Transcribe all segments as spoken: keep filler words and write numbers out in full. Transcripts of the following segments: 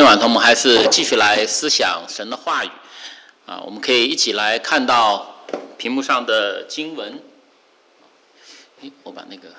晚我们还是继续来思想神的话语啊，我们可以一起来看到屏幕上的经文。诶，我把那个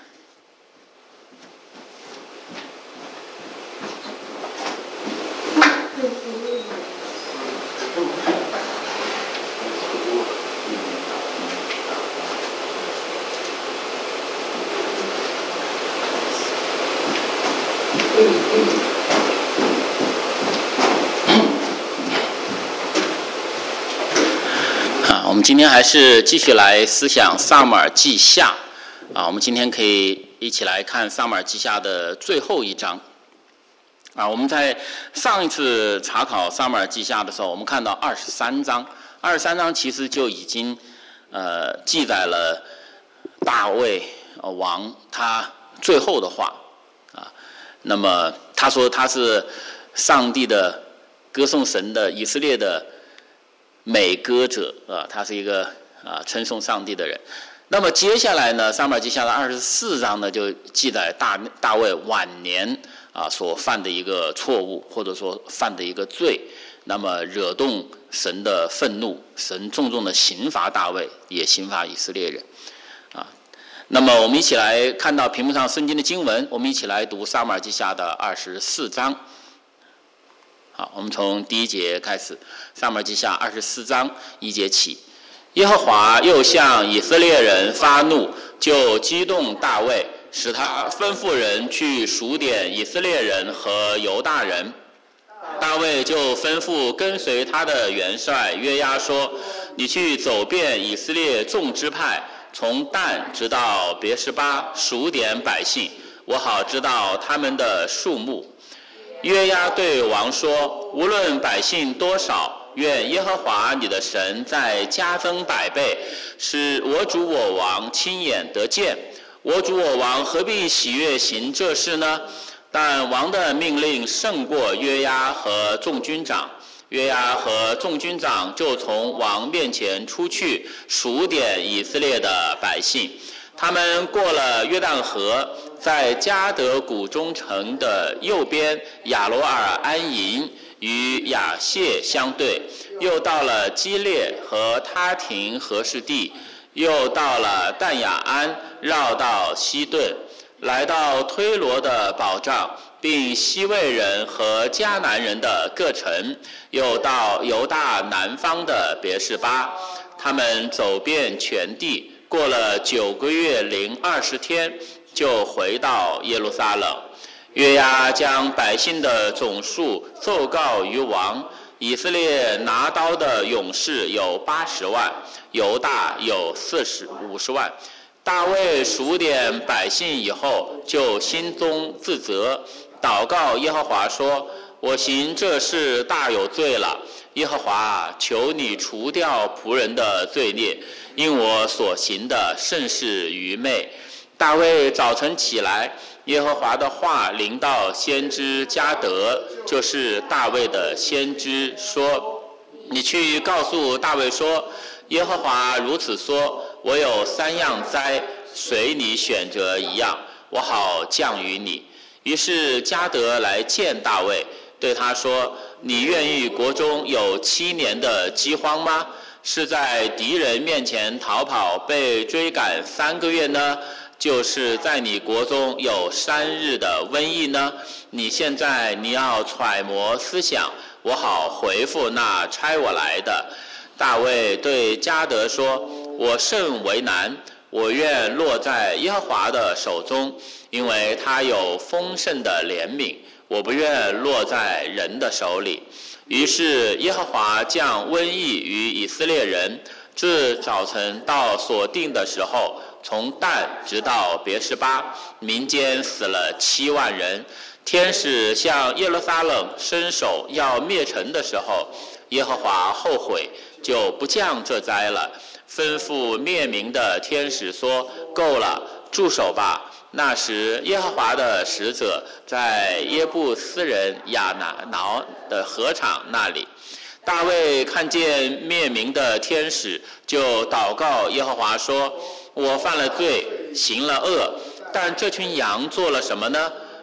啊，我们今天还是继续来思想撒母耳记下啊，我们今天可以一起来看撒母耳记下的最后一章啊。我们在上一次查考撒母耳记下的时候，我们看到二十三章，二十三章其实就已经呃记载了大卫王他最后的话啊。那么他说他是上帝的歌颂神的以色列的美歌者啊，他是一个啊称颂上帝的人。那么接下来呢，撒母耳记下的二十四章呢，就记载大大卫晚年啊所犯的一个错误，或者说犯的一个罪，那么惹动神的愤怒，神重重的刑罚大卫，也刑罚以色列人啊。那么我们一起来看到屏幕上圣经的经文，我们一起来读撒母耳记下的二十四章。好，我们从第一节开始，撒母耳记下二十四章一节起。耶和华又向以色列人发怒，就激动大卫，使他吩咐人去数点以色列人和犹大人。大卫就吩咐跟随他的元帅约押说：你去走遍以色列众支派，从但直到别是巴，数点百姓，我好知道他们的数目。约押对王说：无论百姓多少，愿耶和华你的神再加增百倍，使我主我王亲眼得见。我主我王何必喜悦行这事呢？但王的命令胜过约押和众军长。约押和众军长就从王面前出去，数点以色列的百姓。他们过了约旦河，在迦得谷中城的右边亚罗尔安营，与亚谢相对，又到了基列和他廷和士地，又到了但雅安，绕到西顿，来到推罗的保障，并西魏人和迦南人的各城，又到犹大南方的别是巴。他们走遍全地，过了九个月零二十天，就回到耶路撒冷。约押将百姓的总数奏告于王。以色列拿刀的勇士有八十万，犹大有四十五十万。大卫数点百姓以后，就心中自责，祷告耶和华说：我行这事大有罪了，耶和华，求你除掉仆人的罪孽，因我所行的甚是愚昧。大卫早晨起来，耶和华的话临到先知迦得，就是大卫的先知，说：你去告诉大卫说，耶和华如此说，我有三样灾，随你选择一样，我好降于你。于是迦得来见大卫，对他说：你愿意国中有七年的饥荒吗？是在敌人面前逃跑，被追赶三个月呢？就是在你国中有三日的瘟疫呢？你现在你要揣摩思想，我好回复那差我来的。大卫对迦得说：我甚为难，我愿落在耶和华的手中，因为他有丰盛的怜悯，我不愿落在人的手里。于是耶和华降瘟疫于以色列人，自早晨到所定的时候，从但直到别是巴，民间死了七万人。天使向耶路撒冷伸手要灭城的时候，耶和华后悔，就不降这灾了，吩咐灭民的天使说：够了，住手吧。那时耶和华的使者在耶布斯人亚挠的禾场那里。大卫看见灭民的天使，就祷告耶和华说：我犯了罪，行了恶，但这群羊做了什么呢？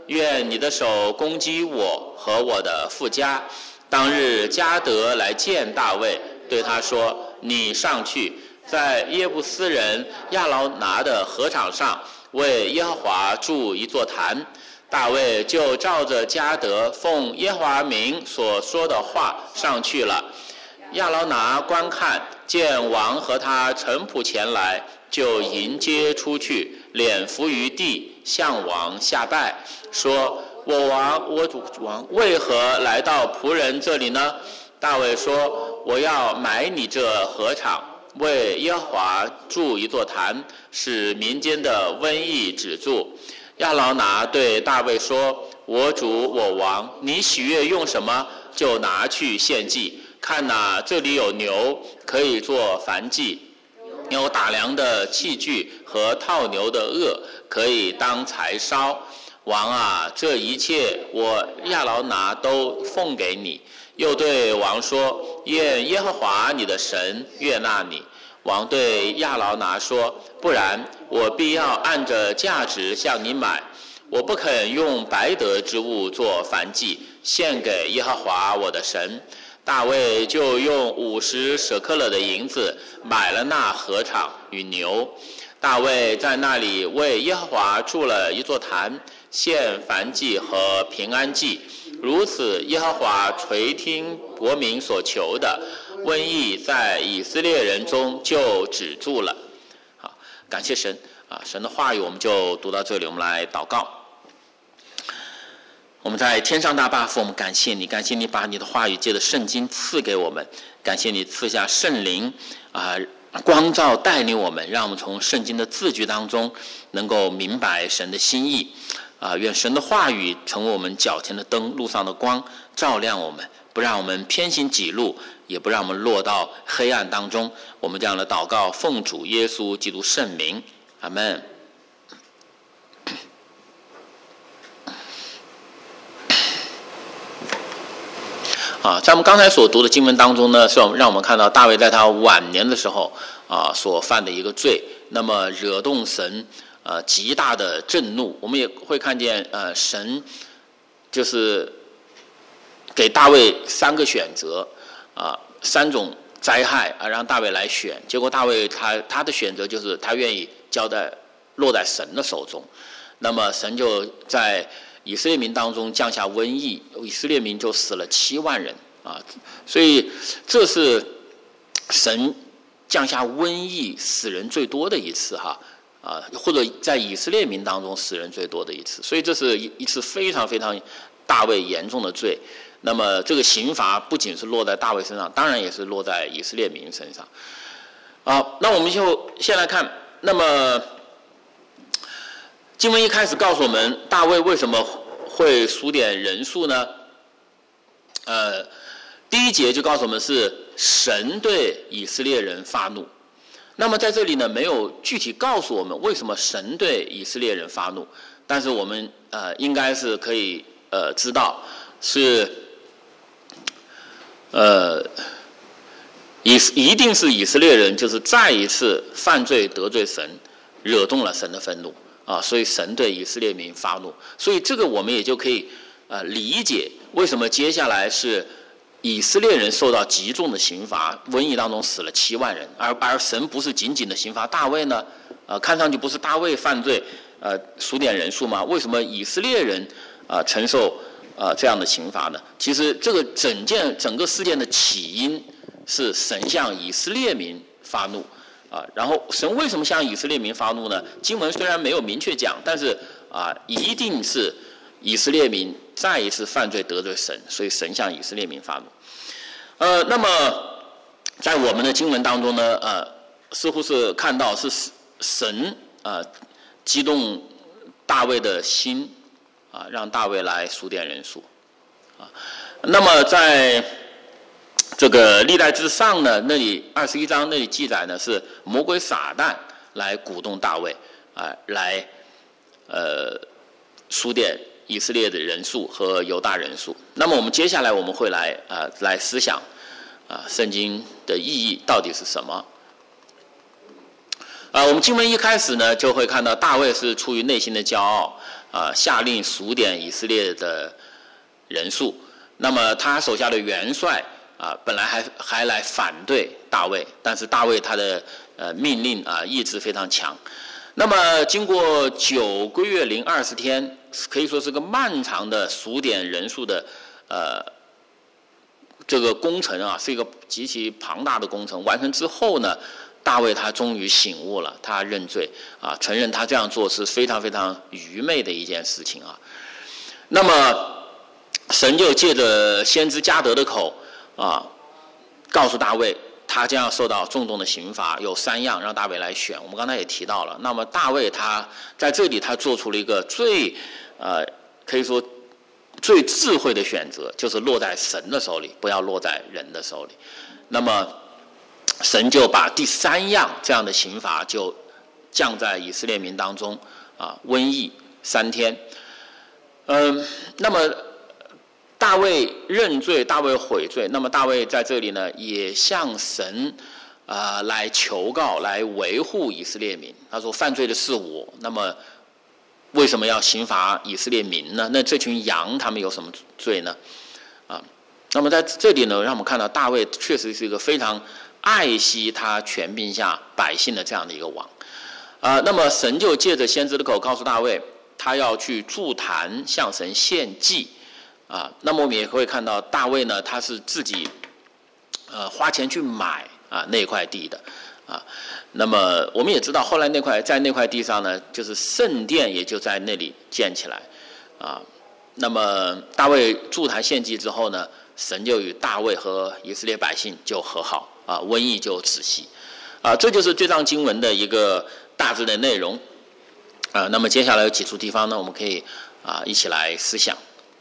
愿你的手攻击我和我的父家。当日迦得来见大卫，对他说：你上去，在耶布斯人亚劳拿的禾场上为耶和华筑一座坛。大卫就照着迦得奉耶和华名所说的话上去了。亚劳拿观看，见王和他臣仆前来，就迎接出去，脸伏于地，向王下拜，说：我王，我主王，为何来到仆人这里呢？大卫说：我要买你这禾场，为耶和华筑一座坛，使民间的瘟疫止住。亚劳拿对大卫说：我主我王，你喜悦用什么，就拿去献祭。看哪，这里有牛，可以做燔祭；有打粮的器具和套牛的轭，可以当柴烧。王啊，这一切我亚劳拿都奉给你。又对王说：愿耶和华你的神悦纳你。王对亚劳拿说：不然，我必要按着价值向你买。我不肯用白得之物做燔祭，献给耶和华我的神。大卫就用五十舍克勒的银子买了那禾场与牛。大卫在那里为耶和华筑了一座坛，献燔祭和平安祭。如此，耶和华垂听国民所求的，瘟疫在以色列人中就止住了。好，感谢神啊！神的话语我们就读到这里，我们来祷告。我们在天上大爸父，我们感谢你，感谢你把你的话语借着圣经赐给我们，感谢你赐下圣灵啊、呃，光照带领我们，让我们从圣经的字句当中能够明白神的心意啊、呃！愿神的话语成为我们脚前的灯，路上的光，照亮我们，不让我们偏行己路，也不让我们落到黑暗当中。我们这样的祷告，奉主耶稣基督圣名，阿们。啊，在我们刚才所读的经文当中呢，是让我们看到大卫在他晚年的时候啊所犯的一个罪，那么惹动神呃极大的震怒。我们也会看见呃神就是给大卫三个选择啊，三种灾害啊，让大卫来选。结果大卫他他的选择就是他愿意交在落在神的手中，那么神就在以色列民当中降下瘟疫，以色列民就死了七万人啊！所以这是神降下瘟疫死人最多的一次哈啊，或者在以色列民当中死人最多的一次。所以这是一次非常非常大卫严重的罪。那么这个刑罚不仅是落在大卫身上，当然也是落在以色列民身上。好，那我们就先来看，那么经文一开始告诉我们，大卫为什么会数点人数呢？呃，第一节就告诉我们是神对以色列人发怒。那么在这里呢，没有具体告诉我们为什么神对以色列人发怒，但是我们呃应该是可以呃知道是呃以一定是以色列人就是再一次犯罪得罪神，惹动了神的愤怒。啊，所以神对以色列民发怒，所以这个我们也就可以呃理解为什么接下来是以色列人受到极重的刑罚，瘟疫当中死了七万人，而而神不是仅仅的刑罚大卫呢？呃，看上去不是大卫犯罪，呃，数点人数吗？为什么以色列人啊、呃、承受啊、呃、这样的刑罚呢？其实这个整件整个事件的起因是神向以色列民发怒。啊，然后神为什么向以色列民发怒呢？经文虽然没有明确讲，但是啊，一定是以色列民再一次犯罪得罪神，所以神向以色列民发怒。呃，那么在我们的经文当中呢，呃，似乎是看到是神啊、呃、激动大卫的心啊，让大卫来数点人数啊。那么在这个历代之上呢，那里二十一章那里记载呢是魔鬼撒旦来鼓动大卫啊、呃，来呃数点以色列的人数和犹大人数。那么我们接下来我们会来啊、呃、来思想啊、呃、圣经的意义到底是什么？啊、呃，我们经文一开始呢就会看到大卫是出于内心的骄傲啊、 啊下令数点以色列的人数。那么他手下的元帅啊本来还还来反对大卫，但是大卫他的呃命令啊意志非常强。那么经过九个月零二十天，可以说是个漫长的数点人数的呃这个工程啊，是一个极其庞大的工程。完成之后呢，大卫他终于醒悟了，他认罪啊，承认他这样做是非常非常愚昧的一件事情啊。那么神就借着先知加德的口啊，告诉大卫，他将要受到重重的刑罚，有三样让大卫来选。我们刚才也提到了，那么大卫他在这里他做出了一个最呃可以说最智慧的选择，就是落在神的手里，不要落在人的手里。那么神就把第三样这样的刑罚就降在以色列民当中啊，瘟疫三天。嗯、呃，那么大卫认罪，大卫悔罪。那么大卫在这里呢，也向神啊、呃、来求告，来维护以色列民。他说：“犯罪的是我，那么为什么要刑罚以色列民呢？那这群羊他们有什么罪呢？”啊，那么在这里呢，让我们看到大卫确实是一个非常爱惜他权柄下百姓的这样的一个王。啊，那么神就借着先知的口告诉大卫，他要去筑坛向神献祭。啊，那么我们也会看到大卫呢，他是自己呃花钱去买啊那块地的啊。那么我们也知道，后来那块在那块地上呢，就是圣殿也就在那里建起来啊。那么大卫筑坛献祭之后呢，神就与大卫和以色列百姓就和好啊，瘟疫就止息啊。这就是这章经文的一个大致的内容啊。那么接下来有几处地方呢，我们可以啊一起来思想。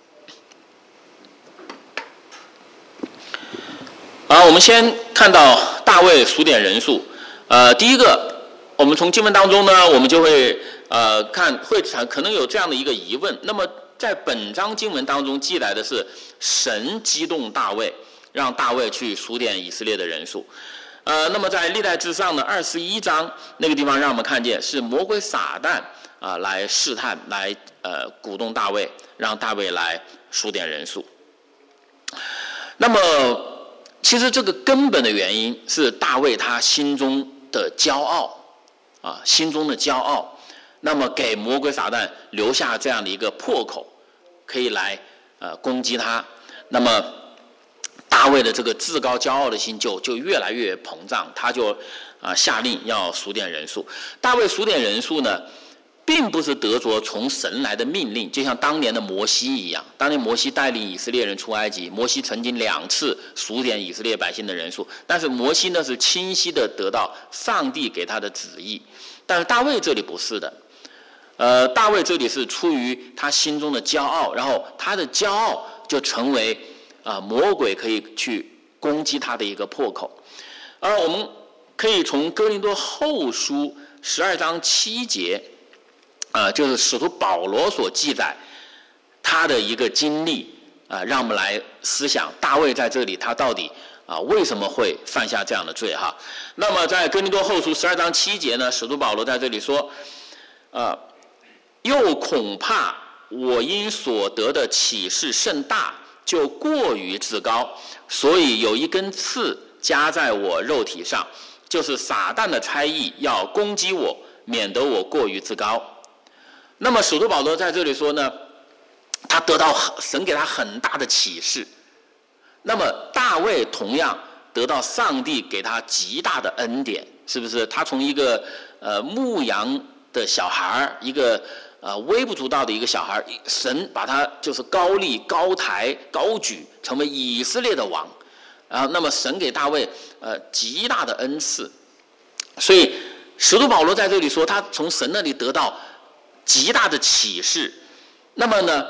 啊，我们先看到大卫数点人数。呃，第一个，我们从经文当中呢，我们就会呃看会产可能有这样的一个疑问。那么在本章经文当中记载的是神激动大卫，让大卫去数点以色列的人数。呃，那么在历代志上的二十一章那个地方，让我们看见是魔鬼撒旦啊、呃、来试探，来呃鼓动大卫，让大卫来数点人数。那么其实这个根本的原因是大卫他心中的骄傲啊，心中的骄傲，那么给魔鬼撒旦留下这样的一个破口，可以来呃攻击他。那么大卫的这个自高骄傲的心就就越来越膨胀，他就啊、呃、下令要数点人数。大卫数点人数呢，并不是得着从神来的命令，就像当年的摩西一样。当年摩西带领以色列人出埃及，摩西曾经两次数点以色列百姓的人数，但是摩西呢是清晰的得到上帝给他的旨意。但是大卫这里不是的，呃，大卫这里是出于他心中的骄傲，然后他的骄傲就成为啊、呃、魔鬼可以去攻击他的一个破口。而我们可以从哥林多后书十二章七节。呃，就是使徒保罗所记载他的一个经历啊、呃，让我们来思想大卫在这里他到底啊、呃、为什么会犯下这样的罪哈？那么在哥林多后书十二章七节呢，使徒保罗在这里说，呃，又恐怕我因所得的启示甚大，就过于自高，所以有一根刺加在我肉体上，就是撒旦的差役要攻击我，免得我过于自高。那么使徒保罗在这里说呢，他得到神给他很大的启示。那么大卫同样得到上帝给他极大的恩典，是不是？他从一个呃牧羊的小孩，一个呃微不足道的一个小孩，神把他就是高立、高抬、高举，成为以色列的王。然后，那么神给大卫呃极大的恩赐，所以使徒保罗在这里说，他从神那里得到极大的启示。那么呢，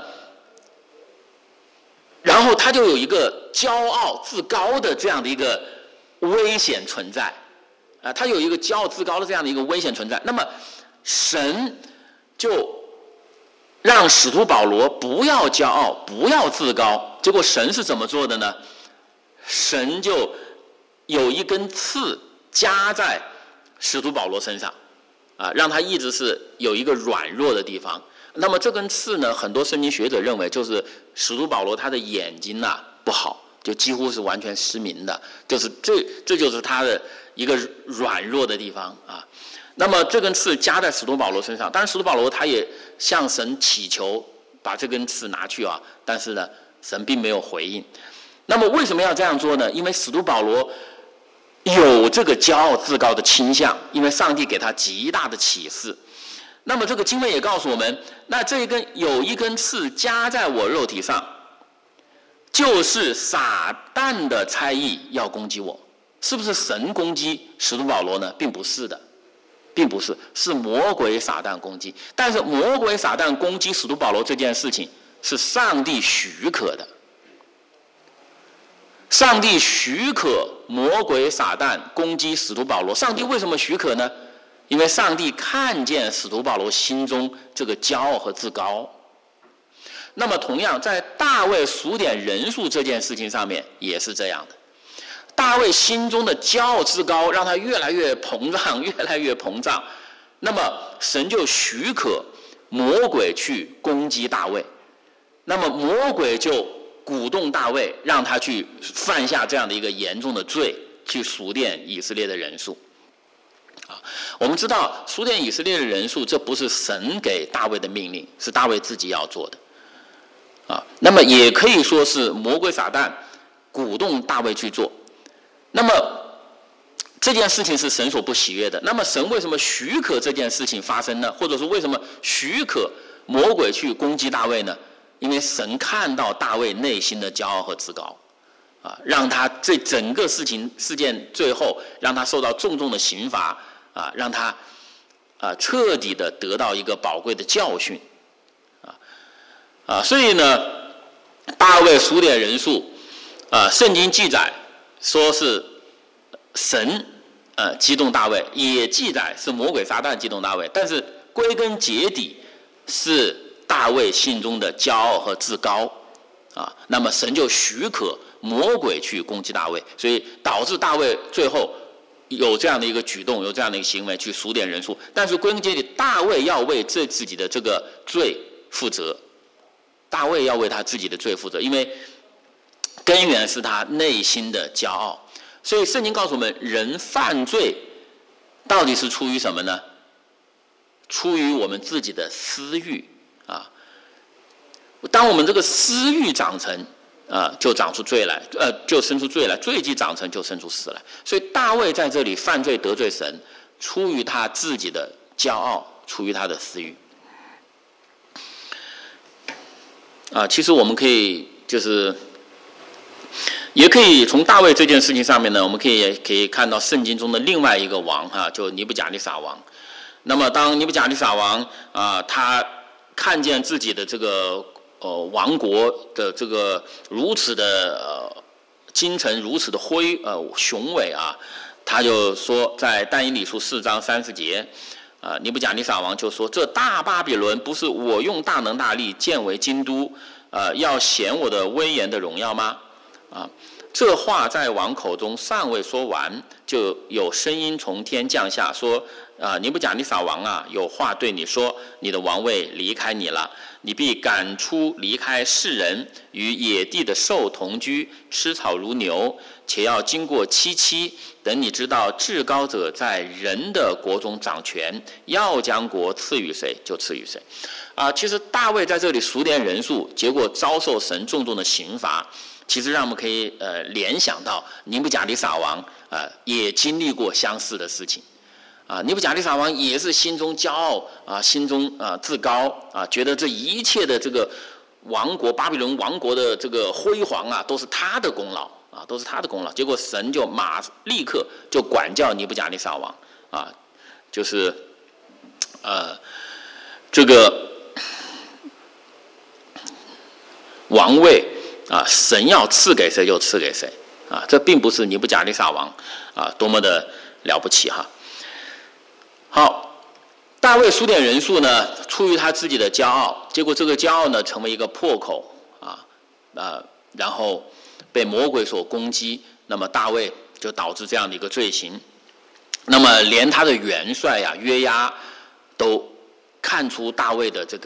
然后他就有一个骄傲自高的这样的一个危险存在啊，他有一个骄傲自高的这样的一个危险存在。那么神就让使徒保罗不要骄傲，不要自高。结果神是怎么做的呢？神就有一根刺加在使徒保罗身上啊，让他一直是有一个软弱的地方， 那么这根刺呢，很多圣经学者认为就是使徒保罗他的眼睛呐、啊、不好，就几乎是完全失明的，就是这这就是他的一个软弱的地方啊。那么这根刺加在使徒保罗身上，当然使徒保罗他也向神祈求把这根刺拿去啊，但是呢，神并没有回应。那么为什么要这样做呢？因为使徒保罗有这个骄傲自高的倾向，因为上帝给他极大的启示。那么这个经文也告诉我们，那这一根有一根刺加在我肉体上，就是撒旦的差役要攻击我。是不是神攻击使徒保罗呢？并不是的，并不是，是魔鬼撒旦攻击。但是魔鬼撒旦攻击使徒保罗这件事情是上帝许可的。上帝许可魔鬼撒旦攻击使徒保罗，上帝为什么许可呢？因为上帝看见使徒保罗心中这个骄傲和自高。那么同样在大卫数点人数这件事情上面也是这样的，大卫心中的骄傲自高让他越来越膨胀，越来越膨胀，那么神就许可魔鬼去攻击大卫，那么魔鬼就鼓动大卫让他去犯下这样的一个严重的罪，去数点以色列的人数。啊，我们知道数点以色列的人数，这不是神给大卫的命令，是大卫自己要做的。啊，那么也可以说是魔鬼撒旦鼓动大卫去做。那么这件事情是神所不喜悦的。那么神为什么许可这件事情发生呢？或者说为什么许可魔鬼去攻击大卫呢？因为神看到大卫内心的骄傲和自高。啊，让他这整个事情事件最后让他受到重重的刑罚啊，让他啊彻底的得到一个宝贵的教训啊啊，所以呢，大卫数点人数啊，圣经记载说是神呃激动大卫，也记载是魔鬼撒旦激动大卫，但是归根结底是大卫心中的骄傲和自高啊，那么神就许可魔鬼去攻击大卫，所以导致大卫最后有这样的一个举动，有这样的一个行为去数点人数。但是归根结底，大卫要为这自己的这个罪负责，大卫要为他自己的罪负责，因为根源是他内心的骄傲。所以圣经告诉我们，人犯罪到底是出于什么呢？出于我们自己的私欲啊。当我们这个私欲长成啊、呃，就长出罪来，呃，就生出罪来，罪既长成，就生出死来。所以大卫在这里犯罪得罪神，出于他自己的骄傲，出于他的私欲。啊，其实我们可以就是，也可以从大卫这件事情上面呢，我们可以可以看到圣经中的另外一个王哈、啊，就尼布甲尼撒王。那么当尼布甲尼撒王啊、呃，他看见自己的这个。呃，王国的这个如此的呃京城如此的辉呃雄伟啊，他就说在但以理书四章三十节，啊、呃，尼布甲尼撒王就说：“这大巴比伦不是我用大能大力建为京都，呃，要显我的威严的荣耀吗？”啊，这话在王口中尚未说完，就有声音从天降下说：“啊、呃，尼布甲尼撒王啊，有话对你说，你的王位离开你了。”你必赶出离开世人，与野地的兽同居，吃草如牛，且要经过七期，等你知道至高者在人的国中掌权，要将国赐予谁就赐予谁。啊、呃，其实大卫在这里数点人数，结果遭受神重重的刑罚，其实让我们可以呃联想到尼布甲尼撒王啊、呃、也经历过相似的事情。啊，尼布甲尼撒王也是心中骄傲啊，心中啊自高啊，觉得这一切的这个王国巴比伦王国的这个辉煌啊，都是他的功劳啊，都是他的功劳。结果神就马立刻就管教尼布甲尼撒王啊，就是呃这个王位啊，神要赐给谁就赐给谁啊，这并不是尼布甲尼撒王啊多么的了不起哈。好，大卫数点人数呢，出于他自己的骄傲，结果这个骄傲呢成为一个破口啊，呃，然后被魔鬼所攻击，那么大卫就导致这样的一个罪行。那么连他的元帅呀、约押都看出大卫的这个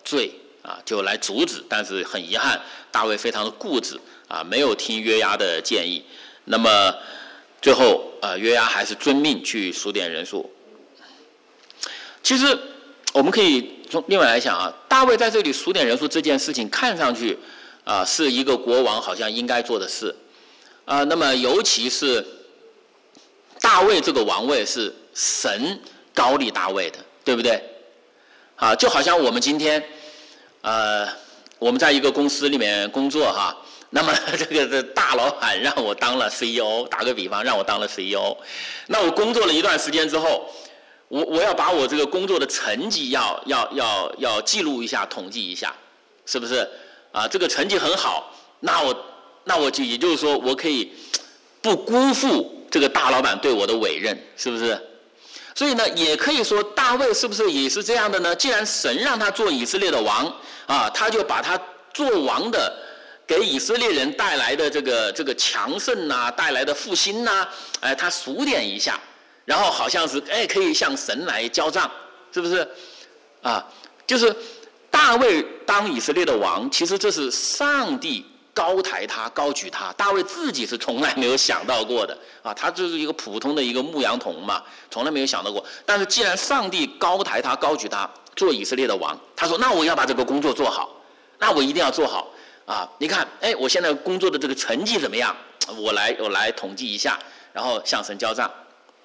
罪啊，就来阻止。但是很遗憾，大卫非常的固执啊，没有听约押的建议。那么最后呃，约押还是遵命去数点人数。其实我们可以从另外来讲啊，大卫在这里数点人数这件事情看上去啊、呃、是一个国王好像应该做的事啊、呃。那么尤其是大卫这个王位是神高立大卫的，对不对？啊，就好像我们今天呃我们在一个公司里面工作哈。那么这个的大老板让我当了 C E O， 打个比方让我当了 C E O， 那我工作了一段时间之后，我我要把我这个工作的成绩要要要要记录一下，统计一下，是不是啊？这个成绩很好，那我那我就也就是说我可以不辜负这个大老板对我的委任，是不是？所以呢，也可以说大卫是不是也是这样的呢？既然神让他做以色列的王啊，他就把他做王的。给以色列人带来的这个这个强盛呐、啊，带来的复兴呐、啊，哎，他数点一下，然后好像是哎可以向神来交账，是不是？啊，就是大卫当以色列的王，其实这是上帝高抬他、高举他，大卫自己是从来没有想到过的啊，他就是一个普通的一个牧羊童嘛，从来没有想到过。但是既然上帝高抬他、高举他做以色列的王，他说那我要把这个工作做好，那我一定要做好。啊，你看，哎，我现在工作的这个成绩怎么样？我来，我来统计一下，然后向神交账。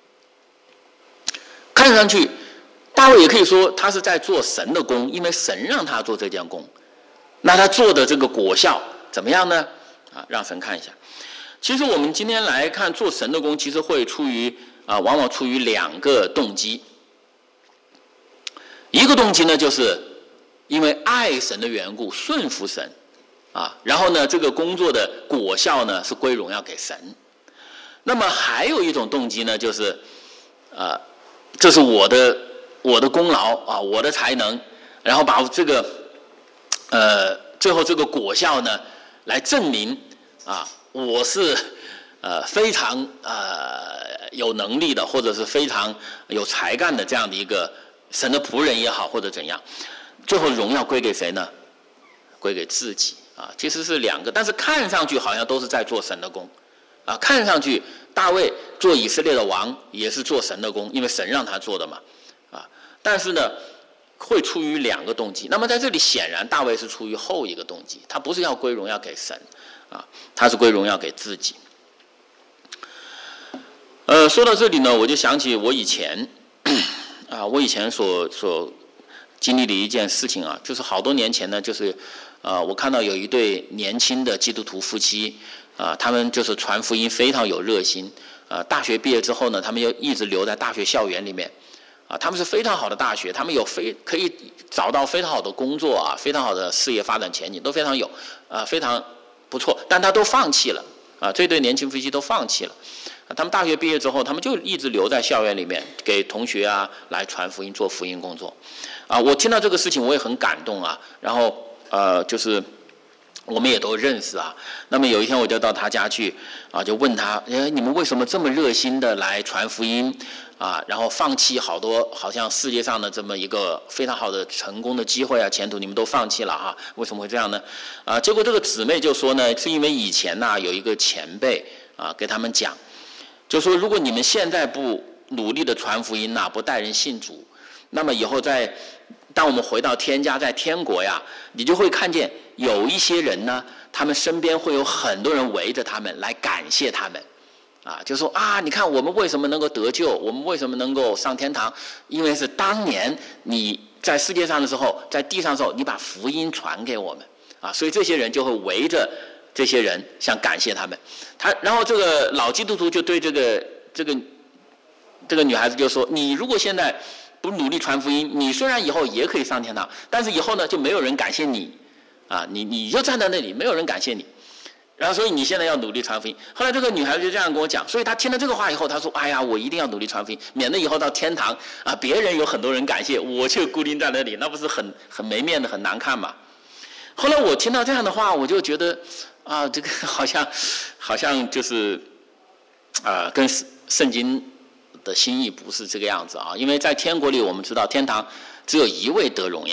看上去，大卫也可以说他是在做神的工，因为神让他做这件工。那他做的这个果效怎么样呢？啊，让神看一下。其实我们今天来看做神的工，其实会出于啊，往往出于两个动机。一个动机呢，就是因为爱神的缘故，顺服神。啊，然后呢，这个工作的果效呢是归荣耀给神。那么还有一种动机呢，就是，呃，这是我的我的功劳啊，我的才能，然后把这个，呃，最后这个果效呢，来证明啊，我是呃非常呃有能力的，或者是非常有才干的这样的一个神的仆人也好，或者怎样，最后荣耀归给谁呢？归给自己。啊，其实是两个，但是看上去好像都是在做神的工，啊，看上去大卫做以色列的王也是做神的工，因为神让他做的嘛，啊，但是呢，会出于两个动机。那么在这里显然大卫是出于后一个动机，他不是要归荣耀给神，啊，他是归荣耀给自己。呃，说到这里呢，我就想起我以前，啊，我以前所所经历的一件事情啊，就是好多年前呢，就是。呃，我看到有一对年轻的基督徒夫妻，啊、呃，他们就是传福音非常有热心，呃，大学毕业之后呢，他们又一直留在大学校园里面，啊、呃，他们是非常好的大学，他们有非可以找到非常好的工作啊，非常好的事业发展前景，都非常有，啊、呃，非常不错，但他都放弃了，啊、呃，这对年轻夫妻都放弃了，啊，他们大学毕业之后，他们就一直留在校园里面，给同学啊来传福音，做福音工作，啊、呃，我听到这个事情我也很感动啊，然后。呃，就是我们也都认识啊。那么有一天我就到他家去啊，就问他，哎，你们为什么这么热心的来传福音啊？然后放弃好多好像世界上的这么一个非常好的成功的机会啊，前途你们都放弃了啊？为什么会这样呢？啊，结果这个姊妹就说呢，是因为以前呢、啊、有一个前辈啊给他们讲，就说如果你们现在不努力的传福音呐、啊，不带人信主，那么以后在当我们回到天家，在天国呀，你就会看见有一些人呢，他们身边会有很多人围着他们来感谢他们，啊，就说啊，你看我们为什么能够得救，我们为什么能够上天堂，因为是当年你在世界上的时候，在地上的时候，你把福音传给我们，啊，所以这些人就会围着这些人，想感谢他们。他，然后这个老基督徒就对这个这个这个女孩子就说，你如果现在不努力传福音，你虽然以后也可以上天堂，但是以后呢就没有人感谢你，啊，你你就站在那里，没有人感谢你，然后所以你现在要努力传福音。后来这个女孩子就这样跟我讲，所以她听了这个话以后，她说：“哎呀，我一定要努力传福音，免得以后到天堂啊，别人有很多人感谢，我却孤零在那里，那不是很很没面子，很难看嘛。”后来我听到这样的话，我就觉得啊，这个好像好像就是啊，跟圣经的心意不是这个样子啊，因为在天国里，我们知道天堂只有一位得荣耀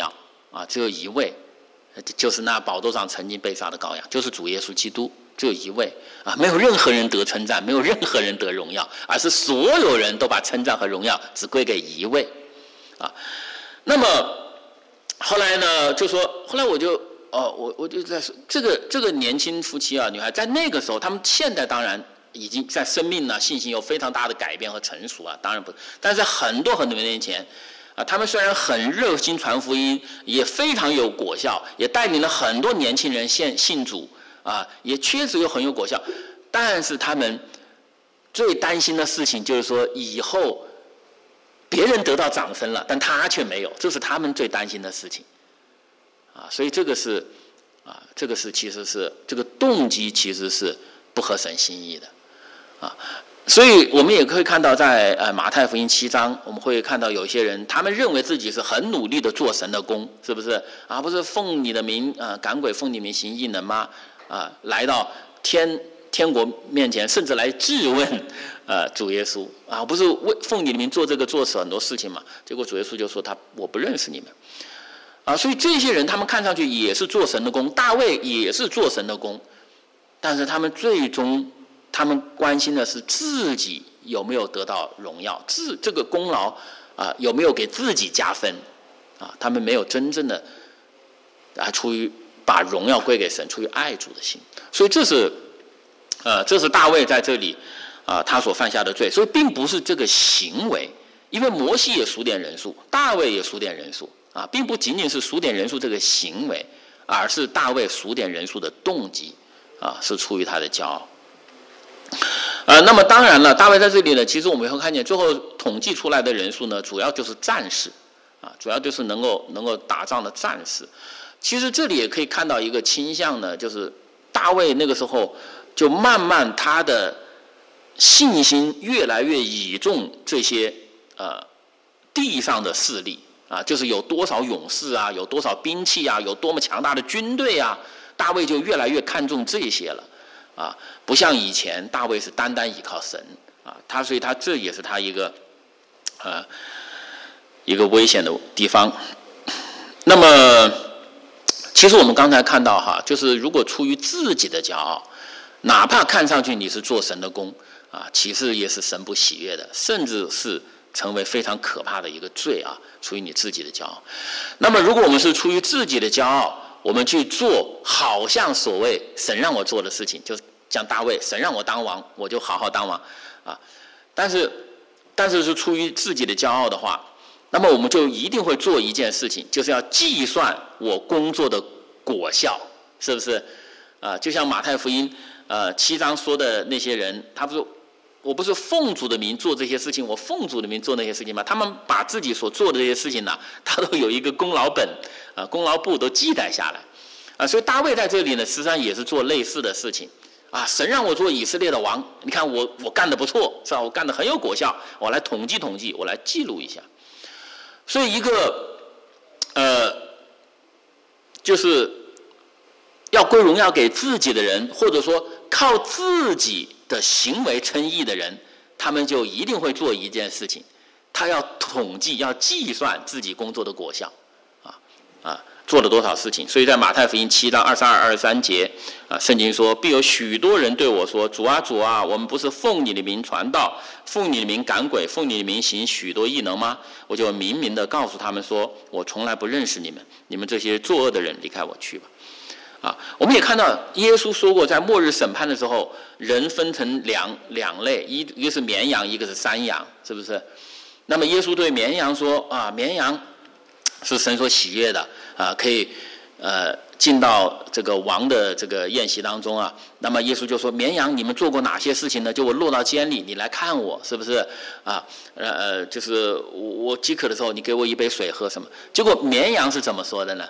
啊，只有一位，就是那宝座上曾经被杀的羔羊，就是主耶稣基督，只有一位啊，没有任何人得称赞，没有任何人得荣耀，而是所有人都把称赞和荣耀只归给一位啊。那么后来呢，就说后来我就哦，我我就在说这个这个年轻夫妻啊，女孩在那个时候，他们现在当然已经在生命呢、信心有非常大的改变和成熟啊，当然不，但是在很多很多年前。啊，他们虽然很热心传福音，也非常有果效，也带领了很多年轻人信信主，啊，也确实有很有果效，但是他们最担心的事情就是说，以后别人得到掌声了，但他却没有，这是他们最担心的事情，啊，所以这个是，啊，这个是其实是这个动机其实是不合神心意的，啊。所以我们也可以看到在，在呃马太福音七章，我们会看到有一些人，他们认为自己是很努力的做神的工，是不是啊？不是奉你的名呃赶鬼，奉你名行异能吗？啊，来到天天国面前，甚至来质问呃主耶稣啊，不是为奉你的名做这个做此很多事情嘛？结果主耶稣就说他我不认识你们啊。所以这些人他们看上去也是做神的工，大卫也是做神的工，但是他们最终。他们关心的是自己有没有得到荣耀，自这个功劳啊有没有给自己加分啊？他们没有真正的啊出于把荣耀归给神，出于爱主的心。所以这是呃这是大卫在这里啊他所犯下的罪。所以并不是这个行为，因为摩西也数点人数，大卫也数点人数啊，并不仅仅是数点人数这个行为，而是大卫数点人数的动机啊是出于他的骄傲。呃，那么当然了，大卫在这里呢，其实我们会看见最后统计出来的人数呢，主要就是战士，啊，主要就是能够能够打仗的战士。其实这里也可以看到一个倾向呢，就是大卫那个时候就慢慢他的信心越来越倚重这些呃地上的势力啊，就是有多少勇士啊，有多少兵器啊，有多么强大的军队啊，大卫就越来越看重这些了。啊，不像以前大卫是单单依靠神啊，他所以他这也是他一个呃一个危险的地方。那么，其实我们刚才看到哈，就是如果出于自己的骄傲，哪怕看上去你是做神的工啊，其实也是神不喜悦的，甚至是成为非常可怕的一个罪啊，出于你自己的骄傲。那么，如果我们是出于自己的骄傲，我们去做好像所谓神让我做的事情，就像大卫，神让我当王，我就好好当王啊。但是，但是是出于自己的骄傲的话，那么我们就一定会做一件事情，就是要计算我工作的果效，是不是？啊，就像马太福音呃七章说的那些人，他不是我不是奉主的名做这些事情，我奉主的名做那些事情吗？他们把自己所做的这些事情呢，他都有一个功劳本。啊，功劳簿都记载下来，啊，所以大卫在这里呢，实际上也是做类似的事情，啊，神让我做以色列的王，你看我我干得不错，是吧？我干得很有果效，我来统计统计，我来记录一下。所以一个，呃，就是要归荣耀给自己的人，或者说靠自己的行为称义的人，他们就一定会做一件事情，他要统计，要计算自己工作的果效。啊，做了多少事情？所以在马太福音七章二十二、二十三节，啊，圣经说：“必有许多人对我说：主啊，主啊，我们不是奉你的名传道，奉你的名赶鬼，奉你的名行许多异能吗？”我就明明的告诉他们说：“我从来不认识你们，你们这些作恶的人，离开我去吧。”啊，我们也看到耶稣说过，在末日审判的时候，人分成两两类，一一个是绵羊，一个是山羊，是不是？那么耶稣对绵羊说：“啊，绵羊。”是神所喜悦的啊，可以呃进到这个王的这个宴席当中啊。那么耶稣就说：“绵羊，你们做过哪些事情呢？就我落到监里，你来看我，是不是啊？呃呃，就是我我饥渴的时候，你给我一杯水喝什么？”结果绵羊是怎么说的呢？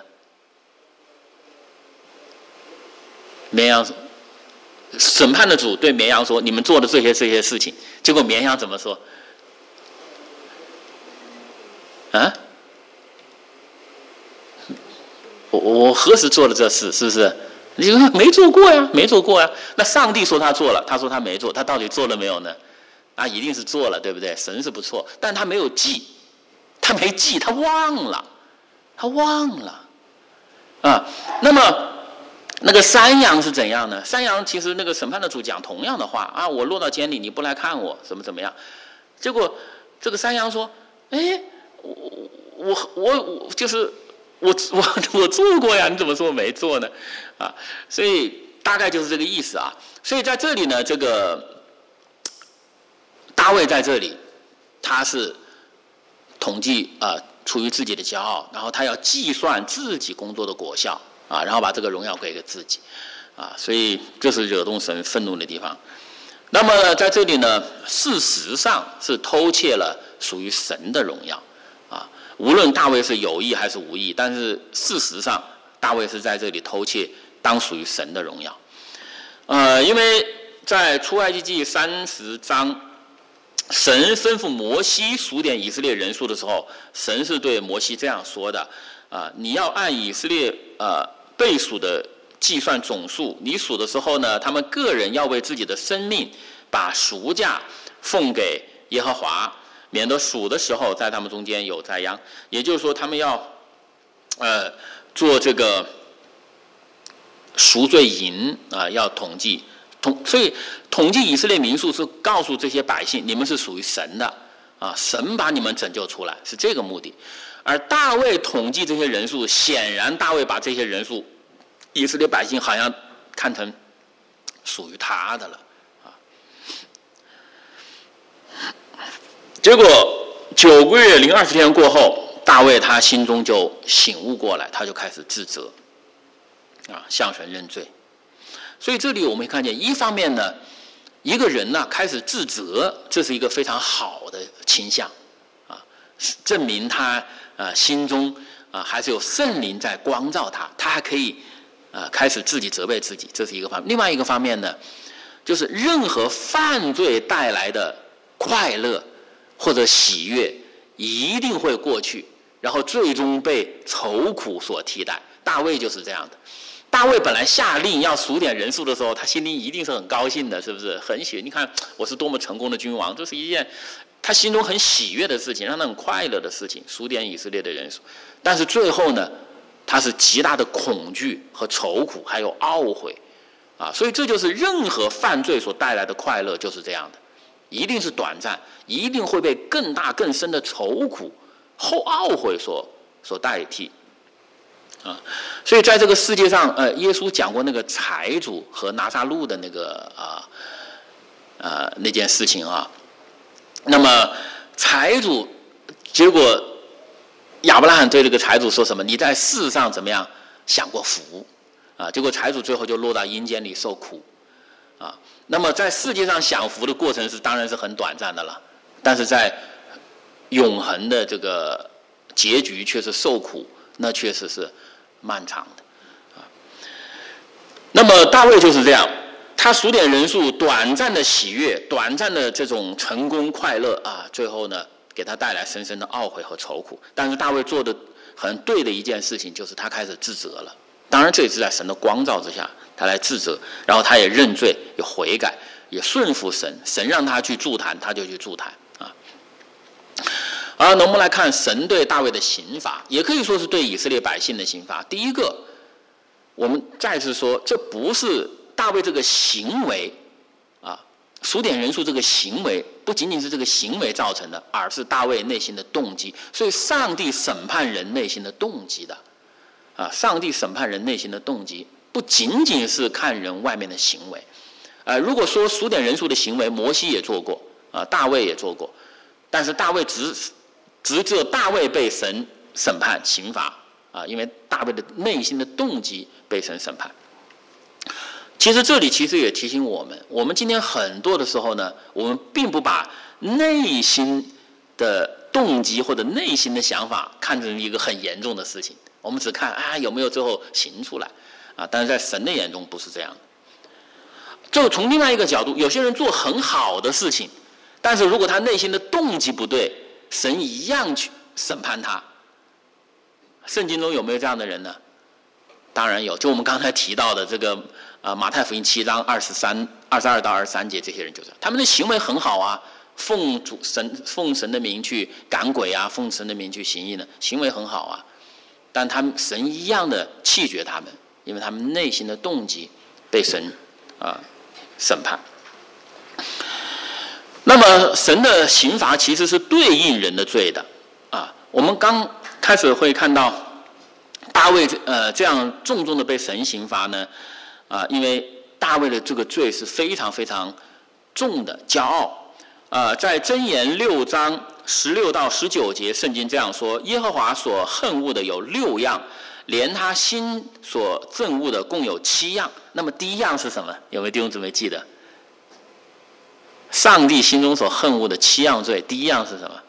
绵羊审判的主对绵羊说：“你们做的这些这些事情。”结果绵羊怎么说？啊？我我何时做了这事？是不是？你说没做过呀，没做过呀。那上帝说他做了，他说他没做，他到底做了没有呢？啊，一定是做了，对不对？神是不错，但他没有记，他没记，他忘了，他忘了啊。那么那个山羊是怎样呢？山羊其实那个审判的主讲同样的话啊，我落到监里，你不来看我，怎么怎么样？结果这个山羊说：“哎，我我我我就是我我我做过呀，你怎么说我没做呢？”啊，所以大概就是这个意思啊。所以在这里呢，这个大卫在这里，他是统计啊、呃，出于自己的骄傲，然后他要计算自己工作的果效啊，然后把这个荣耀给给自己啊，所以这是惹动神愤怒的地方。那么在这里呢，事实上是偷窃了属于神的荣耀啊，无论大卫是有意还是无意，但是事实上大卫是在这里偷窃当属于神的荣耀。呃，因为在出埃及记三十章，神吩咐摩西数点以色列人数的时候，神是对摩西这样说的啊、呃，你要按以色列呃被数的计算总数，你数的时候呢，他们个人要为自己的生命把赎价奉给耶和华，免得数的时候在他们中间有灾殃。也就是说，他们要呃做这个赎罪银啊、呃，要统计统，所以统计以色列民数是告诉这些百姓，你们是属于神的啊，神把你们拯救出来，是这个目的。而大卫统计这些人数，显然大卫把这些人数，以色列百姓好像看成属于他的了啊。结果九个月零二十天过后，大卫他心中就醒悟过来，他就开始自责啊，向神认罪。所以这里我们会看见，一方面呢，一个人呢开始自责，这是一个非常好的倾向啊，证明他啊心中啊还是有圣灵在光照他，他还可以啊开始自己责备自己，这是一个方面。另外一个方面呢，就是任何犯罪带来的快乐或者喜悦一定会过去，然后最终被愁苦所替代。大卫就是这样的。大卫本来下令要数点人数的时候，他心里一定是很高兴的，是不是？很喜悦，你看我是多么成功的君王，这是一件他心中很喜悦的事情，让他很快乐的事情，数点以色列的人数。但是最后呢，他是极大的恐惧和愁苦，还有懊悔啊！所以这就是任何犯罪所带来的快乐，就是这样的，一定是短暂，一定会被更大更深的愁苦后懊悔所所代替。啊，所以在这个世界上，呃，耶稣讲过那个财主和拿撒路的那个啊，呃, 呃那件事情啊。那么财主，结果亚伯拉罕对这个财主说什么？你在世上怎么样享过福啊？结果财主最后就落到阴间里受苦啊。那么在世界上享福的过程是当然是很短暂的了，但是在永恒的这个结局却是受苦，那确实是漫长的啊。那么大卫就是这样，他数点人数，短暂的喜悦，短暂的这种成功快乐啊，最后呢给他带来深深的懊悔和愁苦。但是大卫做的很对的一件事情，就是他开始自责了。当然这也是在神的光照之下，他来自责，然后他也认罪，也悔改，也顺服神。神让他去筑坛，他就去筑坛啊。而我们来看神对大卫的刑罚，也可以说是对以色列百姓的刑罚。第一个，我们再次说，这不是大卫这个行为啊，数点人数这个行为不仅仅是这个行为造成的，而是大卫内心的动机。所以上帝审判人内心的动机的啊，上帝审判人内心的动机不仅仅是看人外面的行为。呃，如果说数点人数的行为，摩西也做过啊，大卫也做过，但是大卫只只只有大卫被神审判刑罚啊，因为大卫的内心的动机被神审判。其实这里其实也提醒我们，我们今天很多的时候呢，我们并不把内心的动机或者内心的想法看成一个很严重的事情，我们只看啊有没有最后行出来啊，但是在神的眼中不是这样的。就从另外一个角度，有些人做很好的事情，但是如果他内心的动机不对，神一样去审判他。圣经中有没有这样的人呢？当然有，就我们刚才提到的这个呃马太福音七章二十三、二十二到二十三节，这些人就是他们的行为很好啊，奉主神奉神的名去赶鬼啊，奉神的名去行义呢，行为很好啊。 但他们神一样的弃绝他们，因为他们内心的动机被神啊、呃、审判。那么神的刑罚其实是对应人的罪的啊。我们刚开始会看到大卫呃这样重重的被神刑罚呢啊，因为大卫的这个罪是非常非常重的骄傲啊。在箴言六章十六到十九节，圣经这样说：耶和华所恨恶的有六样，连他心所憎恶的共有七样。那么第一样是什么？有没有弟兄姊妹记得？上帝心中所恨恶的七样罪，第一样是什么？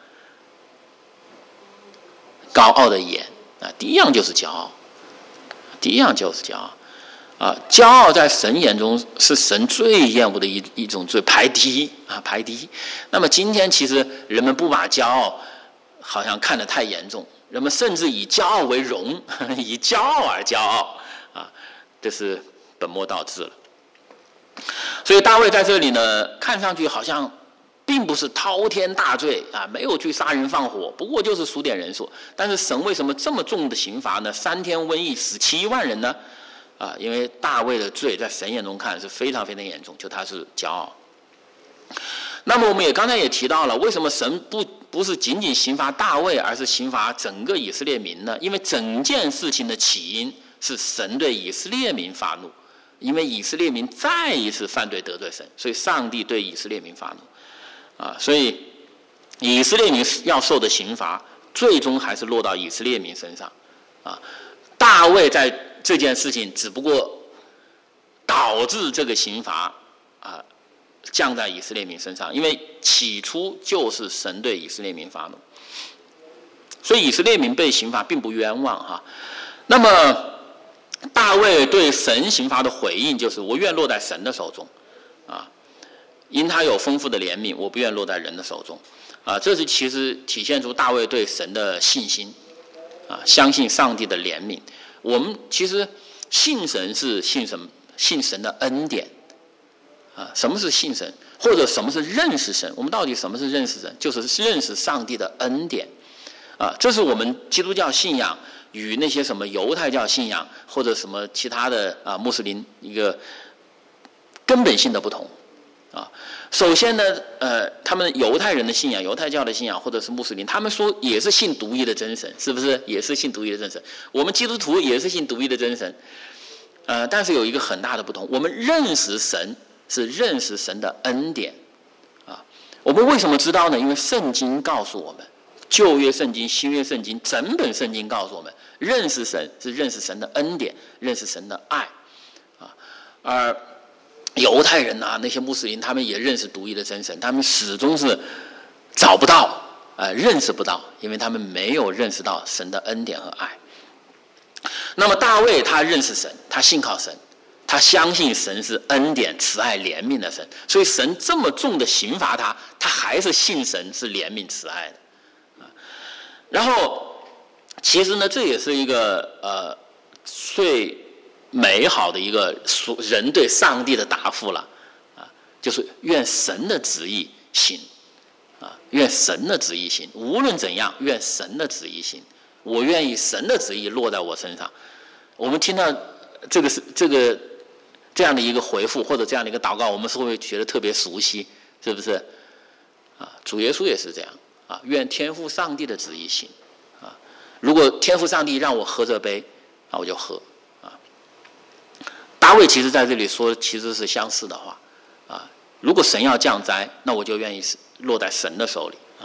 高傲的眼啊，第一样就是骄傲，第一样就是骄傲啊！骄傲在神眼中是神最厌恶的一一种罪，排第一啊，排第一。那么今天其实人们不把骄傲好像看得太严重，人们甚至以骄傲为荣，以骄傲而骄傲啊，这是本末倒置了。所以大卫在这里呢，看上去好像并不是滔天大罪啊，没有去杀人放火，不过就是数点人数。但是神为什么这么重的刑罚呢？三天瘟疫死七万人呢？啊，因为大卫的罪在神眼中看是非常非常严重，就他是骄傲。那么我们也刚才也提到了，为什么神不不是仅仅刑罚大卫，而是刑罚整个以色列民呢？因为整件事情的起因是神对以色列民发怒。因为以色列民再一次犯罪得罪神，所以上帝对以色列民发怒啊，所以以色列民要受的刑罚最终还是落到以色列民身上啊。大卫在这件事情只不过导致这个刑罚啊降在以色列民身上，因为起初就是神对以色列民发怒，所以以色列民被刑罚并不冤枉哈。那么大卫对神刑罚的回应就是：我愿落在神的手中，啊，因他有丰富的怜悯，我不愿落在人的手中，啊，这是其实体现出大卫对神的信心，啊，相信上帝的怜悯。我们其实信神是信神，信神的恩典，啊，什么是信神，或者什么是认识神？我们到底什么是认识神？就是认识上帝的恩典，啊，这是我们基督教信仰与那些什么犹太教信仰或者什么其他的啊穆斯林一个根本性的不同啊。首先呢，呃，他们犹太人的信仰、犹太教的信仰或者是穆斯林，他们说也是信独一的真神，是不是？也是信独一的真神。我们基督徒也是信独一的真神，呃，但是有一个很大的不同，我们认识神是认识神的恩典啊。我们为什么知道呢？因为圣经告诉我们。旧约圣经、新约圣经，整本圣经告诉我们，认识神是认识神的恩典，认识神的爱，啊，而犹太人啊，那些穆斯林，他们也认识独一的真神，他们始终是找不到，呃，认识不到，因为他们没有认识到神的恩典和爱。那么大卫他认识神，他信靠神，他相信神是恩典、慈爱、怜悯的神，所以神这么重的刑罚他，他还是信神是怜悯、慈爱的。然后，其实呢，这也是一个呃最美好的一个人对上帝的答复了啊，就是愿神的旨意行啊，愿神的旨意行，无论怎样，愿神的旨意行。我愿意神的旨意落在我身上。我们听到这个是这个这样的一个回复或者这样的一个祷告，我们是会觉得特别熟悉，是不是？啊，主耶稣也是这样。啊，愿天父上帝的旨意行，啊，如果天父上帝让我喝这杯，啊，我就喝，啊。大卫其实在这里说其实是相似的话，啊，如果神要降灾，那我就愿意落在神的手里，啊。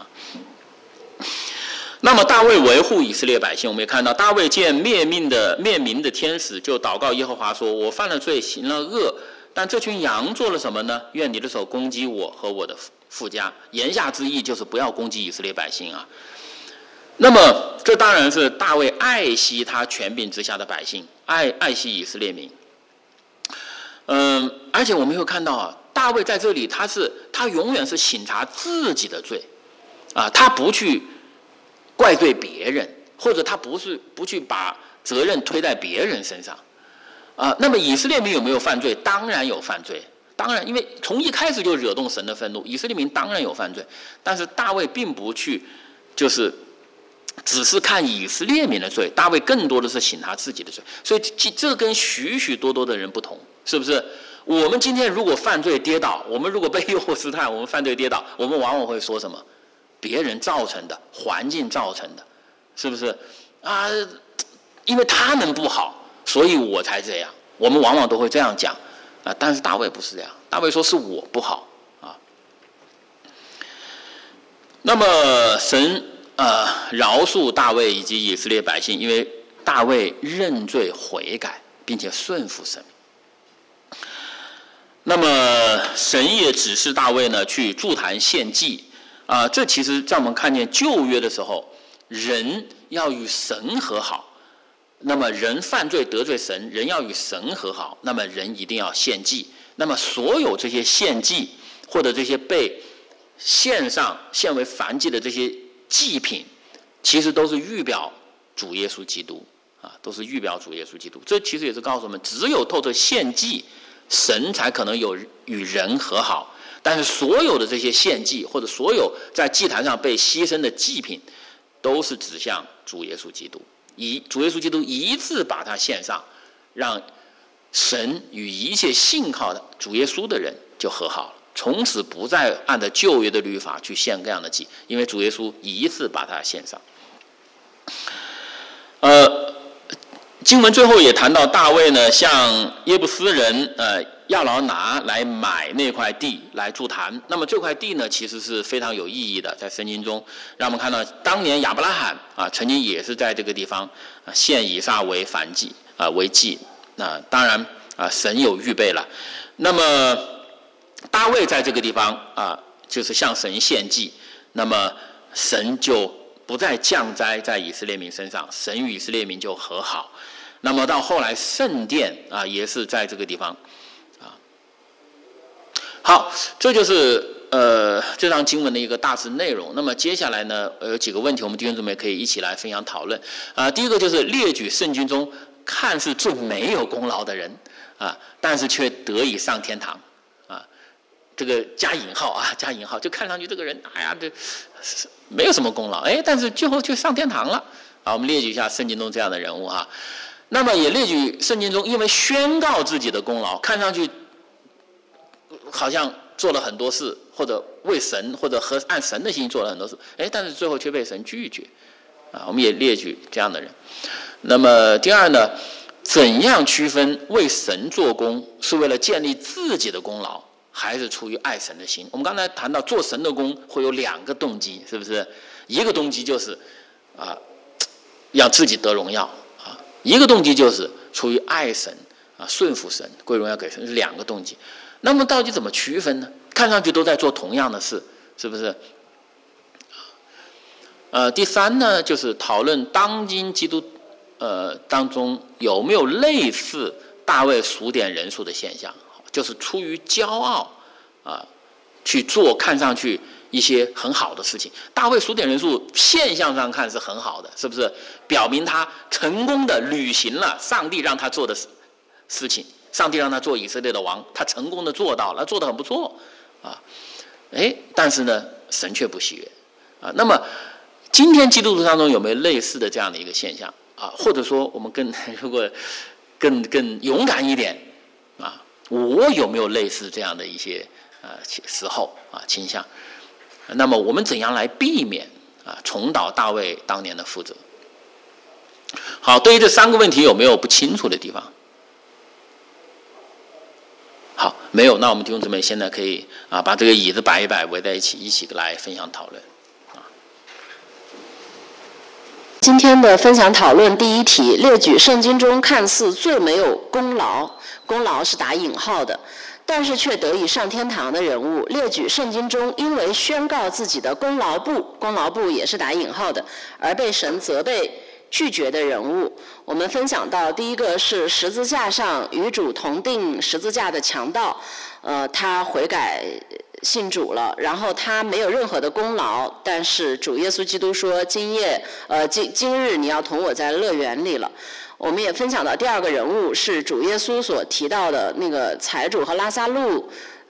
那么大卫维护以色列百姓，我们也看到大卫见灭命的灭民的天使，就祷告耶和华说：我犯了罪，行了恶。但这群羊做了什么呢？愿你的手攻击我和我的父家。言下之意就是不要攻击以色列百姓啊。那么这当然是大卫爱惜他权柄之下的百姓，爱爱惜以色列民。嗯，而且我们会看到啊，大卫在这里他是他永远是省察自己的罪啊，他不去怪罪别人，或者他不是不去把责任推在别人身上。啊，那么以色列民有没有犯罪？当然有犯罪，当然，因为从一开始就惹动神的愤怒，以色列民当然有犯罪。但是大卫并不去，就是只是看以色列民的罪，大卫更多的是省他自己的罪。所以这跟许许多多的人不同，是不是？我们今天如果犯罪跌倒，我们如果被诱惑试探，我们犯罪跌倒，我们往往会说什么？别人造成的，环境造成的，是不是？啊，因为他们不好，所以我才这样。我们往往都会这样讲啊，但是大卫不是这样，大卫说是我不好啊。那么神呃饶恕大卫以及以色列百姓，因为大卫认罪悔改，并且顺服神。那么神也指示大卫呢去筑坛献祭啊、呃，这其实在我们看见旧约的时候，人要与神和好。那么人犯罪得罪神，人要与神和好，那么人一定要献祭。那么所有这些献祭或者这些被献上献为燔祭的这些祭品，其实都是预表主耶稣基督啊，都是预表主耶稣基督。这其实也是告诉我们，只有透过献祭，神才可能有与人和好。但是所有的这些献祭或者所有在祭坛上被牺牲的祭品，都是指向主耶稣基督。以主耶稣基督一次把它献上，让神与一切信靠的主耶稣的人就和好了，从此不再按照旧约的律法去献各样的祭，因为主耶稣一次把它献上。呃，经文最后也谈到大卫呢，向耶布斯人呃亚劳拿来买那块地来筑坛。那么这块地呢，其实是非常有意义的，在圣经中让我们看到，当年亚伯拉罕啊，曾经也是在这个地方啊献以撒为燔祭啊为祭。那当然啊，神有预备了。那么大卫在这个地方啊，就是向神献祭，那么神就不再降灾在以色列民身上，神与以色列民就和好。那么到后来圣殿啊，也是在这个地方。好，这就是呃这章经文的一个大致内容。那么接下来呢，有几个问题，我们弟兄姊妹可以一起来分享讨论。啊、呃，第一个就是列举圣经中看似最没有功劳的人啊，但是却得以上天堂啊，这个加引号啊，加引号，就看上去这个人，哎呀，这没有什么功劳，哎，但是最后却上天堂了。啊，我们列举一下圣经中这样的人物哈。那么也列举圣经中因为宣告自己的功劳，看上去好像做了很多事，或者为神或者和按神的心做了很多事，哎，但是最后却被神拒绝啊。我们也列举这样的人。那么第二呢，怎样区分为神做工是为了建立自己的功劳，还是出于爱神的心？我们刚才谈到做神的工会有两个动机，是不是？一个动机就是啊，让自己得荣耀啊；一个动机就是出于爱神啊，顺服神，归荣耀给神，是两个动机。那么到底怎么区分呢？看上去都在做同样的事，是不是？呃，第三呢，就是讨论当今基督呃当中有没有类似大卫数点人数的现象，就是出于骄傲啊、呃、去做看上去一些很好的事情。大卫数点人数现象上看是很好的，是不是？表明他成功的履行了上帝让他做的事事情。上帝让他做以色列的王，他成功的做到了，做得很不错啊。哎，但是呢，神却不喜悦啊。那么今天基督徒当中有没有类似的这样的一个现象啊？或者说我们更如果更更勇敢一点啊，我有没有类似这样的一些呃时候啊倾向？那么我们怎样来避免啊重蹈大卫当年的覆辙？好，对于这三个问题有没有不清楚的地方？好，没有，那我们弟兄姊妹现在可以啊把这个椅子摆一摆，围在一起，一起来分享讨论。啊， 今天的分享讨论第一题，列举圣经中看似最没有功劳，功劳是打引号的，但是却得以上天堂的人物。列举圣经中因为宣告自己的功劳不，功劳不也是打引号的，而被神责备拒绝的人物。我们分享到第一个是十字架上与主同定十字架的强盗，呃，他悔改信主了，然后他没有任何的功劳，但是主耶稣基督说今夜呃今今日你要同我在乐园里了。我们也分享到第二个人物是主耶稣所提到的那个财主和拉撒路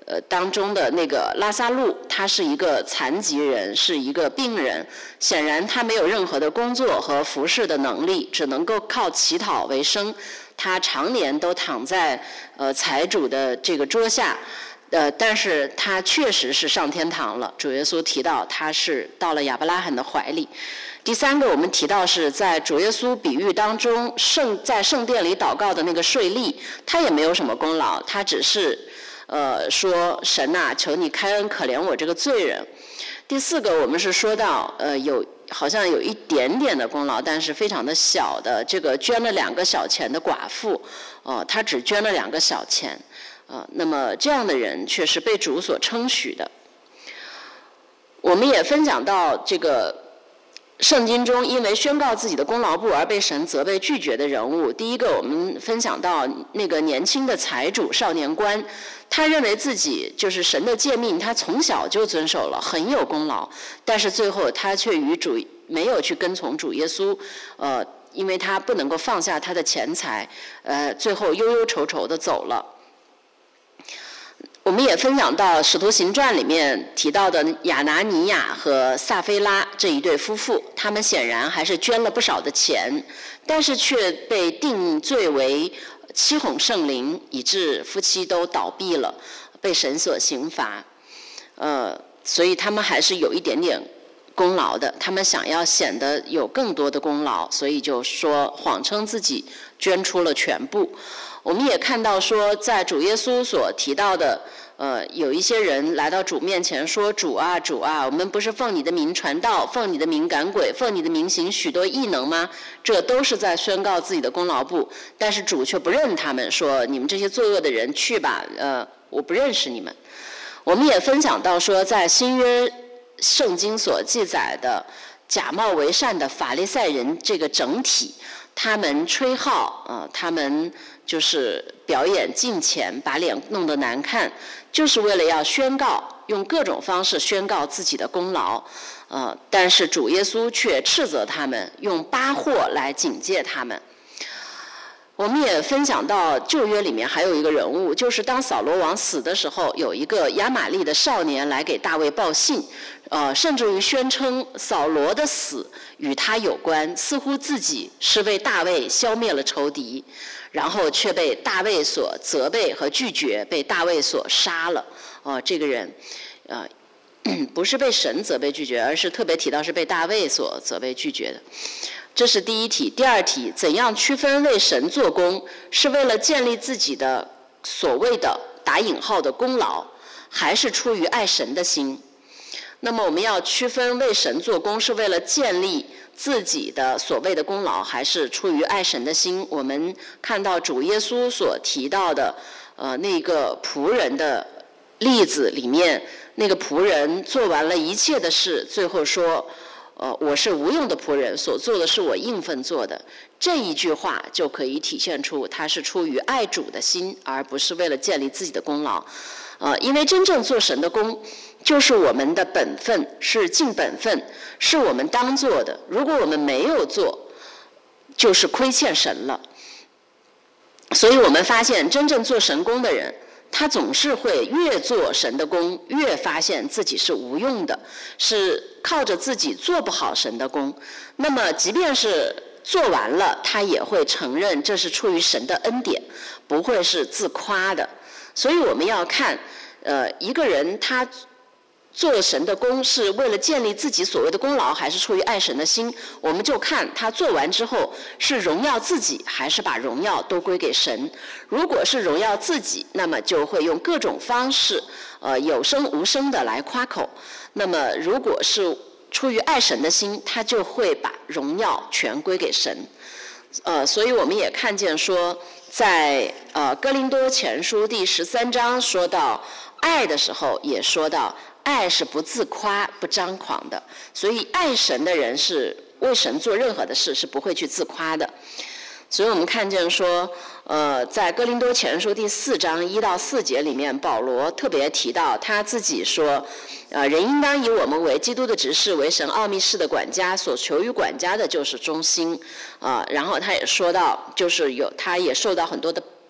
呃当中的那个拉撒路，他是一个残疾人，是一个病人，显然他没有任何的工作和服侍的能力，只能够靠乞讨为生。他常年都躺在呃财主的这个桌下，呃，但是他确实是上天堂了。主耶稣提到他是到了亚伯拉罕的怀里。第三个，我们提到是在主耶稣比喻当中，圣在圣殿里祷告的那个税吏，他也没有什么功劳，他只是呃说神呐、啊，求你开恩可怜我这个罪人。第四个，我们是说到呃有好像有一点点的功劳，但是非常的小的，这个捐了两个小钱的寡妇，呃，她只捐了两个小钱，呃，那么这样的人却是被主所称许的。我们也分享到这个圣经中因为宣告自己的功劳不而被神责备拒绝的人物。第一个，我们分享到那个年轻的财主少年官，他认为自己就是神的诫命，他从小就遵守了，很有功劳，但是最后他却与主没有去跟从主耶稣，呃，因为他不能够放下他的钱财，呃，最后忧忧愁愁的走了。我们也分享到《使徒行传》里面提到的亚拿尼亚和撒菲拉这一对夫妇，他们显然还是捐了不少的钱，但是却被定罪为欺哄圣灵，以致夫妻都倒闭了，被神所刑罚。呃，所以他们还是有一点点功劳的，他们想要显得有更多的功劳，所以就说谎称自己捐出了全部。我们也看到说，在主耶稣所提到的，呃，有一些人来到主面前说：“主啊，主啊，我们不是奉你的名传道，奉你的名赶鬼，奉你的名行许多异能吗？”这都是在宣告自己的功劳不，但是主却不认他们，说：“你们这些作恶的人，去吧，呃，我不认识你们。”我们也分享到说，在新约圣经所记载的假冒为善的法利赛人这个整体，他们吹号，呃，他们就是表演敬虔，把脸弄得难看，就是为了要宣告，用各种方式宣告自己的功劳。呃，但是主耶稣却斥责他们，用八祸来警戒他们。我们也分享到旧约里面还有一个人物，就是当扫罗王死的时候，有一个亚玛力的少年来给大卫报信，呃，甚至于宣称扫罗的死与他有关，似乎自己是为大卫消灭了仇敌，然后却被大卫所责备和拒绝，被大卫所杀了。哦、呃，这个人，呃，不是被神责备拒绝，而是特别提到是被大卫所责备拒绝的。这是第一题。第二题，怎样区分为神做工是为了建立自己的所谓的打引号的功劳，还是出于爱神的心？那么我们要区分为神做工是为了建立自己的所谓的功劳，还是出于爱神的心？我们看到主耶稣所提到的呃那个仆人的例子里面，那个仆人做完了一切的事，最后说呃，我是无用的仆人，所做的是我应分做的。这一句话就可以体现出他是出于爱主的心，而不是为了建立自己的功劳。呃，因为真正做神的工，就是我们的本分，是尽本分，是我们当做的。如果我们没有做，就是亏欠神了。所以我们发现，真正做神工的人，他总是会越做神的工，越发现自己是无用的，是靠着自己做不好神的工。那么即便是做完了，他也会承认这是出于神的恩典，不会是自夸的。所以我们要看呃，一个人他做神的工是为了建立自己所谓的功劳，还是出于爱神的心，我们就看他做完之后是荣耀自己，还是把荣耀都归给神。如果是荣耀自己，那么就会用各种方式呃，有声无声的来夸口。那么如果是出于爱神的心，他就会把荣耀全归给神。呃，所以我们也看见说，在呃哥林多前书第十三章说到爱的时候，也说到爱是不自夸不张狂的。所以爱神的人是为神做任何的事是不会去自夸的。所以我们看见说呃，在哥林多前书第四章一到四节里面，保罗特别提到他自己说呃，人应当以我们为基督的执事，为神奥秘事的管家，所求于管家的就是忠心。呃，然后他也说到，就是有他也受到很多的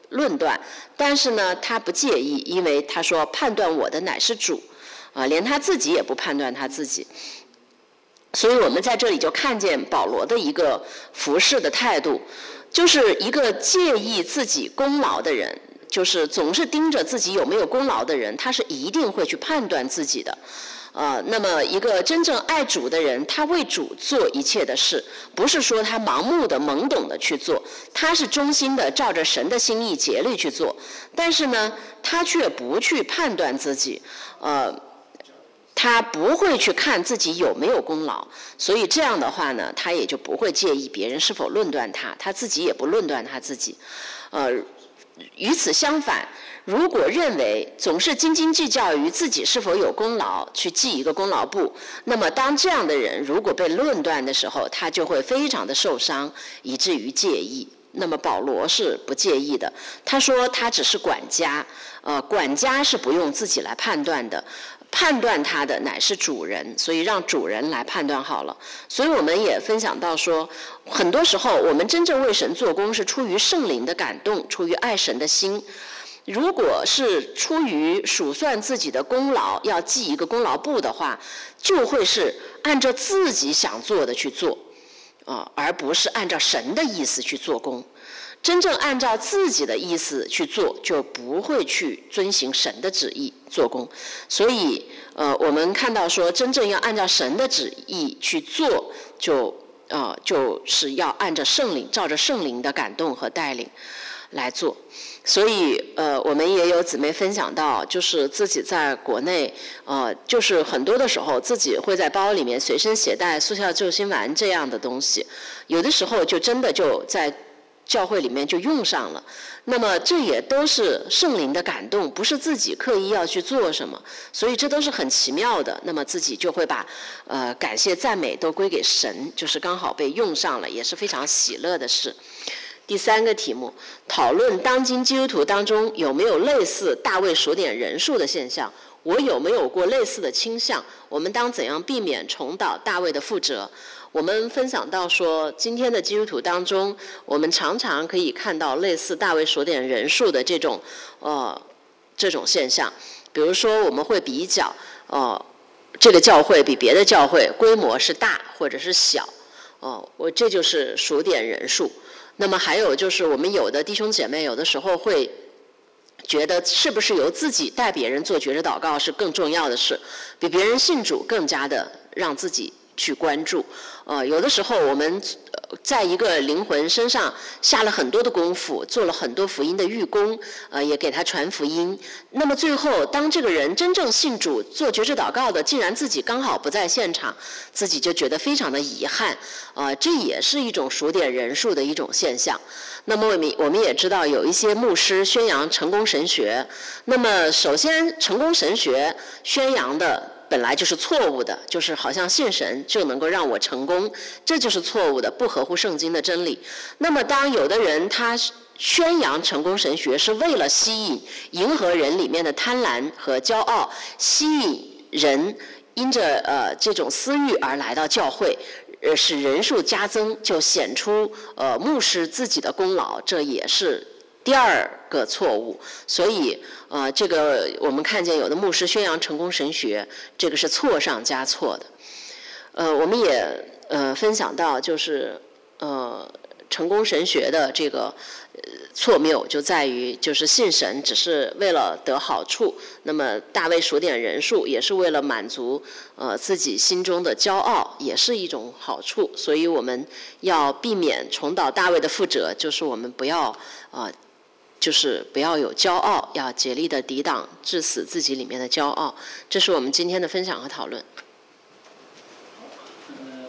论断，但是呢，他不介意，因为他说判断我的乃是主，啊，连他自己也不判断他自己。所以我们在这里就看见保罗的一个服事的态度，就是一个介意自己功劳的人，就是总是盯着自己有没有功劳的人，他是一定会去判断自己的。呃，那么一个真正爱主的人，他为主做一切的事，不是说他盲目的、懵懂的去做，他是忠心的，照着神的心意竭力去做。但是呢，他却不去判断自己，呃，他不会去看自己有没有功劳，所以这样的话呢，他也就不会介意别人是否论断他，他自己也不论断他自己。呃，与此相反，如果认为总是斤斤计较于自己是否有功劳，去记一个功劳簿，那么当这样的人如果被论断的时候，他就会非常的受伤，以至于介意。那么保罗是不介意的，他说他只是管家，呃，管家是不用自己来判断的，判断他的乃是主人，所以让主人来判断好了。所以我们也分享到说，很多时候我们真正为神做工是出于圣灵的感动，出于爱神的心。如果是出于数算自己的功劳，要记一个功劳簿的话，就会是按照自己想做的去做，啊，而不是按照神的意思去做工。真正按照自己的意思去做，就不会去遵行神的旨意做工。所以，呃，我们看到说，真正要按照神的旨意去做，就呃就是要按照圣灵，照着圣灵的感动和带领来做。所以，呃，我们也有姊妹分享到，就是自己在国内，呃，就是很多的时候，自己会在包里面随身携带速效救心丸这样的东西，有的时候就真的就在教会里面就用上了。那么这也都是圣灵的感动，不是自己刻意要去做什么，所以这都是很奇妙的。那么自己就会把呃感谢赞美都归给神，就是刚好被用上了，也是非常喜乐的事。第三个题目，讨论当今基督徒当中有没有类似大卫数点人数的现象，我有没有过类似的倾向，我们当怎样避免重蹈大卫的覆辙。我们分享到说，今天的基督徒当中，我们常常可以看到类似大卫数点人数的这种呃这种现象。比如说我们会比较呃这个教会比别的教会规模是大或者是小，哦、呃，我这就是数点人数。那么还有就是我们有的弟兄姐妹有的时候会觉得是不是由自己带别人做觉知祷告是更重要的事，比别人信主更加的让自己去关注。呃，有的时候我们在一个灵魂身上下了很多的功夫，做了很多福音的预工，呃，也给他传福音。那么最后，当这个人真正信主、做觉知祷告的，竟然自己刚好不在现场，自己就觉得非常的遗憾。呃，这也是一种数点人数的一种现象。那么我们我们也知道，有一些牧师宣扬成功神学。那么首先，成功神学宣扬的本来就是错误的，就是好像信神就能够让我成功，这就是错误的，不合乎圣经的真理。那么当有的人他宣扬成功神学是为了吸引、迎合人里面的贪婪和骄傲，吸引人因着呃这种私欲而来到教会，呃使人数加增，就显出呃牧师自己的功劳，这也是第二个错误。所以呃这个我们看见有的牧师宣扬成功神学，这个是错上加错的。呃我们也呃分享到，就是呃成功神学的这个呃错谬就在于，就是信神只是为了得好处，那么大卫数点人数也是为了满足呃自己心中的骄傲，也是一种好处。所以我们要避免重蹈大卫的覆辙，就是我们不要呃就是不要有骄傲，要竭力的抵挡致死自己里面的骄傲。这是我们今天的分享和讨论。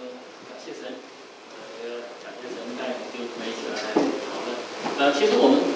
呃，其实我们